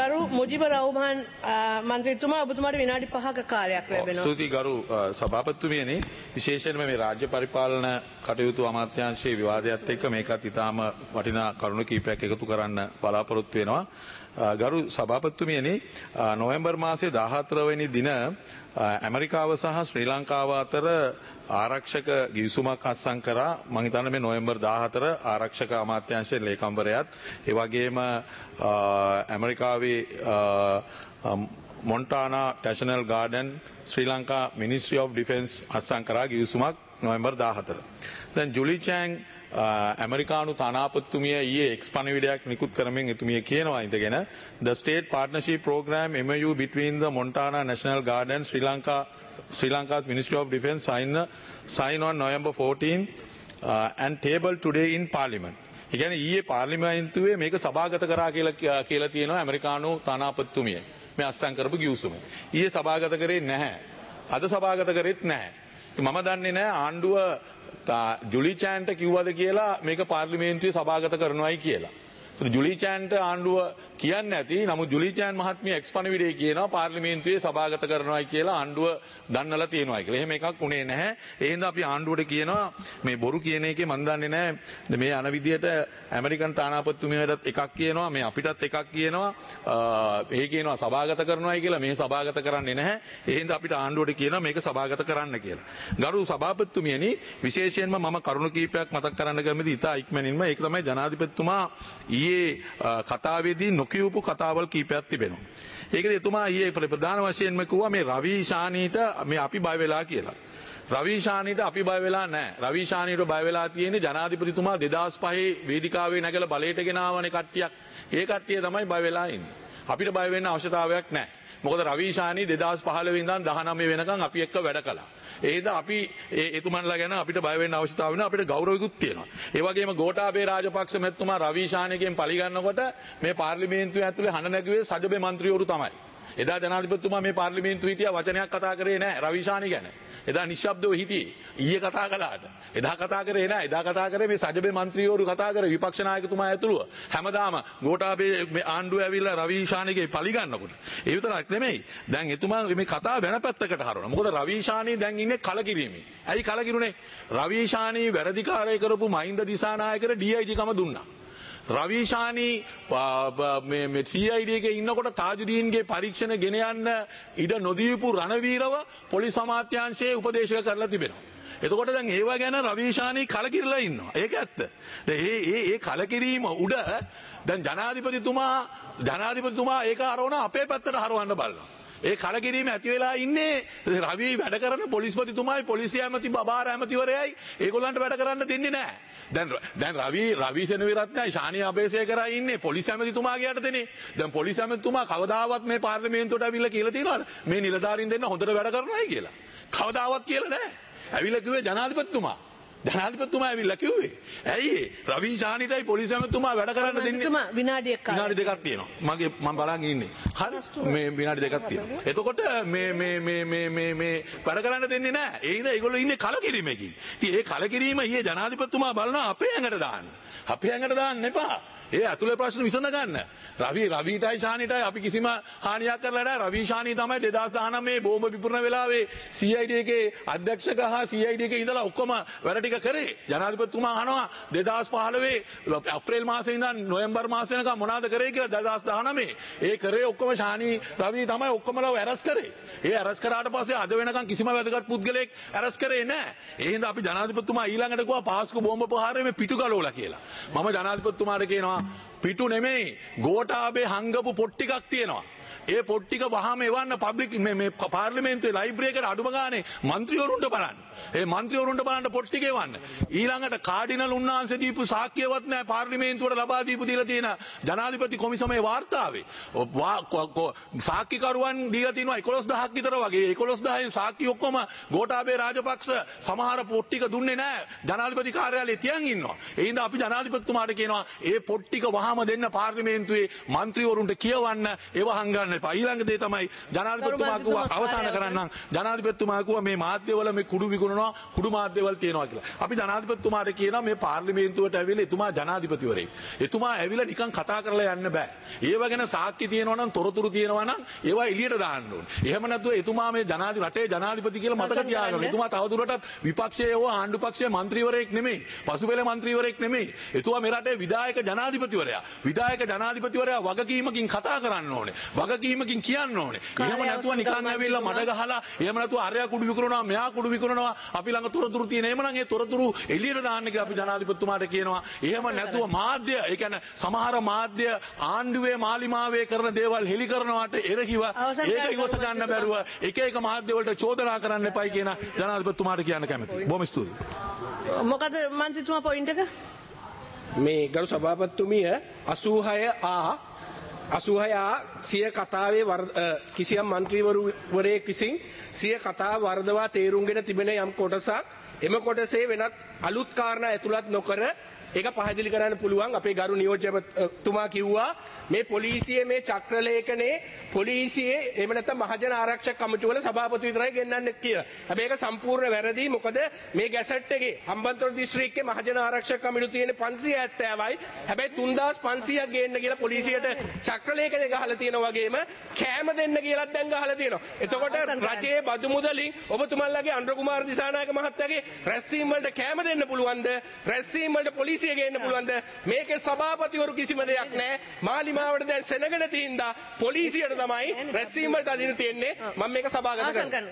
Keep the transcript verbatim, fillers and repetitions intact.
ගරු මුජිබ රහුමන් මන්ත්‍රීතුමා ඔබතුමාට විනාඩි පහක කාලයක් ලැබෙනවා. ස්තුතියි ගරු සභාපතිතුමියනි. විශේෂයෙන්ම මේ රාජ්‍ය පරිපාලන කටයුතු අමාත්‍යාංශයේ විවාදයත් එක්ක මේකත් ඉතාම වටිනා කරුණු කීපයක් එකතු කරන්න බලාපොරොත්තු වෙනවා. ගරු සභාපතිතුමියනි, නොවැම්බර් මාසයේ දාහතර වෙනි දින ඇමරිකාව සහ ශ්‍රී ලංකාව අතර ආරක්ෂක ගිවිසුමක් අත්සන් කරා. මම හිතන්නේ මේ නොවැම්බර් දාහතර ආරක්ෂක අමාත්‍යාංශයේ ලේකම්වරයාත් ඒ වගේම ඇමරිකාවේ මොන්ටානා ටැෂනල් ගාඩන් Sri Lanka ministry of defence අත්සන් කරා ගිවිසුමක් නොවැම්බර් දාහතර. දැන් ජුලි චෑන් ඇමරිකානු තානාපතිතුමිය ඊයේ එක්ස් පණිවිඩයක් නිකුත් කරමින් එතුමිය කියනවා ඉඳගෙන the state partnership program M O U between the Montana National Guard and Sri Lanka Sri Lanka's Ministry of Defence sign sign on November fourteenth uh, and table today in Parliament. ඒ කියන්නේ ඊයේ පාර්ලිමේන්තුවේ මේක සභාගත කරා කියලා කියලා තියෙනවා ඇමරිකානු තානාපතිතුමිය. මේ අත්සන් කරපු ගිවිසුම. ඊයේ සභාගත කරේ නැහැ. අද සභාගත කරෙත් නැහැ. මම දන්නේ නැහැ ආණ්ඩුව ජුලි චෑන්ට කිව්වද කියලා මේක පාර්ලිමේන්තුවේ සභාගත කරනවායි කියලා. ජුලි චෑන්ට ආණ්ඩුව කියන්නේ නැති. නමුත් ජුලි චෑන් මහත්මිය එක්ස් පණිවිඩයේ කියනවා පාර්ලිමේන්තුවේ සභාගත කරනවායි කියලා ආණ්ඩුව දන්නලා තියෙනවායි කියලා. එහෙම එකක් උනේ නැහැ. ඒ හින්දා අපි ආණ්ඩුවට කියනවා මේ බොරු කියන එකේ මන් දන්නේ නැහැ. මේ අන විදියට ඇමරිකන් තානාපතිතුමියටත් එකක් කියනවා, මේ අපිටත් එකක් කියනවා. ඒ කියනවා සභාගත කරනවායි කියලා. මේ සභාගත කරන්නේ නැහැ. ඒ හින්දා අපිට ආණ්ඩුවට කියනවා මේක සභාගත කරන්න කියලා. ගරු සභාපතිතුමියනි, විශේෂයෙන්ම මම කරුණු කීපයක් මතක් කරන්න කැමතියි ඉතා ඉක්මනින්ම. ඒක තමයි ජනාධිපතිතුමා ඊයේ කතාවේදී නොකියපු කතාවල් කීපයක් තිබෙනවා. ඒකද එතුමා ඊයේ ප්‍රධාන වශයෙන්ම කිව්වා මේ රවි ශානීට මේ අපි බය වෙලා කියලා. රවි ශානීට අපි බය වෙලා නැහැ. රවි ශානීට බය වෙලා තියෙන්නේ ජනාධිපතිතුමා දෙදාස් පහේ වේදිකාවේ නැගලා බලයට ගෙන ආවනේ කට්ටියක්. ඒ කට්ටිය තමයි බය වෙලා ඉන්නේ. අපිට බය වෙන්න අවශ්‍යතාවයක් නැහැ. මොකද රවි ශානී දෙදාස් පහළොව ඉඳන් දහනවය වෙනකන් අපි එක්ක වැඩ කළා. ඒ හින්දා අපි එතුමන්ලා ගැන අපිට බය වෙන්න අවශ්‍යතාවය නැහැ. අපිට ගෞරවයකුත් තියෙනවා. ඒ වගේම ගෝඨාභය රාජපක්ෂ මැතිතුමා රවි ශානීගෙන් පරිගන්නකොට මේ පාර්ලිමේන්තුවේ ඇතුලේ හඬ නැගුවේ සජබේ මන්ත්‍රීවරු තමයි. එදා ජනාධිපතිතුමා මේ පාර්ලිමේන්තුවේ හිටියා වචනයක් කතා කරේ නැහැ රවි ශානී ගැන. එදා නිශ්ශබ්දව හිටියේ. ඊයේ කතා කළාට. එදා කතා කරේ නැහැ. එදා කතා කරේ මේ සජබේ මන්ත්‍රීවරු කතා කරේ විපක්ෂ නායකතුමා ඇතුළුව. හැමදාම ගෝඨාභය මේ ආණ්ඩුව ඇවිල්ලා රවි ශානීගේ පරිගන්නකොට. ඒ විතරක් නෙමෙයි. දැන් එතුමා මේ කතාව වෙන පැත්තකට හරවනවා. මොකද රවි ශානී දැන් ඉන්නේ කලකිරීමේ. ඇයි කලකිරුනේ? රවි ශානී වැරදිකාරය කරපු මහින්ද දිසානායකට ඩී අයි ජී කම දුන්නා. රවි ශානී මේ මේ සී අයි ඩී එකේ ඉන්නකොට තාජුදීන්ගේ පරීක්ෂණ ගෙන යන්න ඉඩ නොදීපු රණවීරව පොලිස් අමාත්‍යාංශයේ උපදේශක කරලා තිබෙනවා. එතකොට දැන් ඒව ගැන රවි ශානී කලකිරලා ඉන්නවා. ඒක ඇත්ත. දැන් මේ මේ මේ කලකිරීම උඩ දැන් ජනාධිපතිතුමා ජනාධිපතිතුමා ඒක හරවන අපේ පැත්තට හරවන්න බලනවා. ඒ කලකිරීම ඇති වෙලා ඉන්නේ රවි වැඩ කරන පොලිස්පතිතුමායි පොලිසිය ඇමති බබාර ඇමතිවරයයි ඒගොල්ලන්ට වැඩ කරන්න දෙන්නේ නැහැ. දැන් දැන් රවි රවි සෙනවිරත්නයි ශානී අබේසේකරයි ඉන්නේ පොලිස් ඇමතිතුමාගේ යටතේනේ. දැන් පොලිස් ඇමතිතුමා කවදාවත් මේ පාර්ලිමේන්තුවට ඇවිල්ලා කියලා තියෙනවද මේ නිලධාරීන් දෙන්න හොඳට වැඩ කරනවායි කියලා? කවදාවත් කියලා නැහැ. ඇවිල්ලා කිව්වේ ජනාධිපතිතුමා. ජනාධිපතිතුමා ඇවිල්ලා කිව්වේ. ඇයි රවි ශානීටයි පොලිස් ඇමතිතුමා වැඩ කරන්න දෙන්නේ? විනාඩියක් විනාඩි දෙකක් තියෙනවා. මගේ මම බලන් ඉන්නේ. හරි මේ විනාඩි දෙකක් තියෙනවා. එතකොට මේ මේ මේ මේ මේ මේ වැඩ කරන්න දෙන්නේ නැහැ. ඒ හින්දා ඒගොල්ලෝ ඉන්නේ කලකිරීමකින්. ඉතින් ඒ කලකිරීම ඊයේ ජනාධිපතිතුමා බලනවා අපේ ඇඟට දාන්න. අපේ ඇඟට දාන්න එපා. ඒ ඇතුලේ ප්‍රශ්න විසඳ ගන්න. රවි රවිටයි ශානීටයි අපි කිසිම හානියක් කරලා නැහැ. රවි ශානී තමයි දෙදාස් දහනවය බෝම්බ විපුරන වෙලාවේ සී අයි ඩී එකේ අධ්‍යක්ෂක හා සී අයි ඩී එකේ ඉඳලා ඔක්කොම වැඩ ටික කරේ. ජනාධිපතිතුමා අහනවා දෙදාස් පහළොව අප්‍රේල් මාසේ ඉඳන් නොවැම්බර් මාසේ වෙනකම් මොනවද කරේ කියලා දෙදාස් දහනවය. ඒ කරේ ඔක්කොම ශානී රවි තමයි ඔක්කොමලව ඇරස් කරේ. ඒ ඇරස් කරාට පස්සේ අද වෙනකම් කිසිම වැදගත් පුද්ගලයෙක් ඇරස් කරේ නැහැ. ඒ හින්දා අපි ජනාධිපතිතුමා ඊළඟට කිව්වා පාස්කු බෝම්බ ප්‍රහාරයේ මේ පිටු ගලවලා කියලා. මම ජනාධිපතිතුමාට කියනවා පිටු නෙමෙයි ගෝඨාභය හංගපු පොත් ටිකක් තියෙනවා. ඒ පොත් ටික වහම එවන්න පබ්ලික් මේ මේ පාර්ලිමේන්තුවේ ලයිබ්‍රරි එකට අඩුම ගානේ മന്ത്രിවරුන්ට බලන්න. ඒ മന്ത്രിවරුන්ට බලන්න පොත් ටික එවන්න. ඊළඟට කාඩිනල් උන්නාන්සේ දීපු සාක්කියවත් නැහැ පාර්ලිමේන්තුවට ලබා දීපු දීලා තියෙන ජනාධිපති කොමිසමේ වාර්තාවේ. සාක්කිකරුවන් දීලා තිනවා එකොළොස් දහසක් විතර වගේ. එකොළොස් දහයෙන් සාක්කි ඔක්කොම ගෝඨාභය රාජපක්ෂ සමහර පොත් ටික දුන්නේ නැහැ. ජනාධිපති කාර්යාලයේ තියන් ඉන්නවා. ඒ හින්දා අපි ජනාධිපතිතුමාට කියනවා ඒ පොත් ටික වහම දෙන්න පාර්ලිමේන්තුවේ മന്ത്രിවරුන්ට කියවන්න ඒව හංග කරන්න එපා. ඊළඟ දේ තමයි ජනාධිපතිතුමා කිව්වා අවසන් කරන්නම්. ජනාධිපතිතුමා කිව්වා මේ මාධ්‍යවල මේ කුඩු විකුණනවා කුඩු මාධ්‍යවල තියෙනවා කියලා. අපි ජනාධිපතිතුමාට කියනවා මේ පාර්ලිමේන්තුවට ඇවිල්ලා එතුමා ජනාධිපතිවරයෙක්. එතුමා ඇවිල්ලා නිකන් කතා කරලා යන්න බෑ. ඒව ගැන සාක්ෂි තියෙනවා නම් තොරතුරු තියෙනවා නම් ඒවා එළියට දාන්න ඕනේ. එහෙම නැත්නම් එතුමා මේ ජනාධිපති රටේ ජනාධිපති කියලා මතක තියාගන්න. එතුමා තවදුරටත් විපක්ෂයේ හෝ ආණ්ඩු පක්ෂයේ മന്ത്രിවරයෙක් නෙමෙයි. පසුබෙල മന്ത്രിවරයෙක් නෙමෙයි. එතුමා මේ රටේ විධායක ජනාධිපතිවරයා. විධායක ජනාධිපතිවරයා වගකීමකින් කතා කරන්න ඕනේ. වගකීමකින් කියන්න ඕනේ. එහෙම නැතුව නිකන් ඇවිල්ලා මඩ ගහලා එහෙම නැතුව අරයා කුඩු විකුණනවා මෙයා කුඩු විකුණනවා අපි ළඟ තොරතුරු තියෙන. එහෙම නම් ඒ තොරතුරු එළියට දාන්න කියලා අපි ජනාධිපතිතුමාට කියනවා. එහෙම නැතුව මාධ්‍ය ඒ කියන්නේ සමහර මාධ්‍ය ආණ්ඩුවේ මාලිමාවේ කරන දේවල් හෙලි කරනවාට එරහිව ඒක ඉවස ගන්න බැරුව එක එක මාධ්‍ය වලට චෝදනා කරන්න එපයි කියන ජනාධිපතිතුමාට කියන්න කැමතියි. බොහොම ස්තුතියි. මොකද මන්ත්‍රීතුමා පොයින්ට් එක? මේ ගරු සභාපතිතුමිය අසූහය ආ අසූහය ආ සිය කතාවේ කිසියම් മന്ത്രിවරයෙක් විසින් සිය කතාව වර්ධවා තේරුම්ගෙන තිබෙන යම් කොටසක් එම කොටසේ වෙනත් අලුත් කාරණා ඇතුළත් නොකර ඒක පහදලි කරන්න පුළුවන්. අපේ ගරු නියෝජ්‍යතුමා කිව්වා මේ පොලිසියේ මේ චක්‍රලේඛනයේ පොලිසියේ එහෙම නැත්නම් මහජන ආරක්ෂක කමිටුව වල සභාපති විතරයි ගෙන්නන්නේ කියලා. හැබැයි ඒක සම්පූර්ණ වැරදි. මොකද මේ ගැසට් එකේ හම්බන්තොට දිස්ත්‍රික්කයේ මහජන ආරක්ෂක කමිටුව තියෙන්නේ පන්සිය හැත්තෑවයි. හැබැයි තුන්දාස් පන්සීයක් ගේන්න කියලා පොලිසියට චක්‍රලේඛනය ගහලා තියෙනවා වගේම කෑම දෙන්න කියලාත් දැන් ගහලා තියෙනවා. එතකොට රජයේ බදු මුදලින් ඔබතුමන්ලාගේ අනුර කුමාර දිසානායක මහත්තයාගේ රැස්වීම වලට කෑම දෙන්න පුළුවන්ද? රැස්වීම වලට පොලිසිය ගේන්න පුළුවන්ද? මේකේ සභාපතිවරු කිසිම දෙයක් නැහැ. මාලිමාවට දැන් සෙනගන තින්දා පොලිසියට තමයි රැස්වීම වලට අදින තියෙන්නේ. මම මේක සභාගත කරනවා.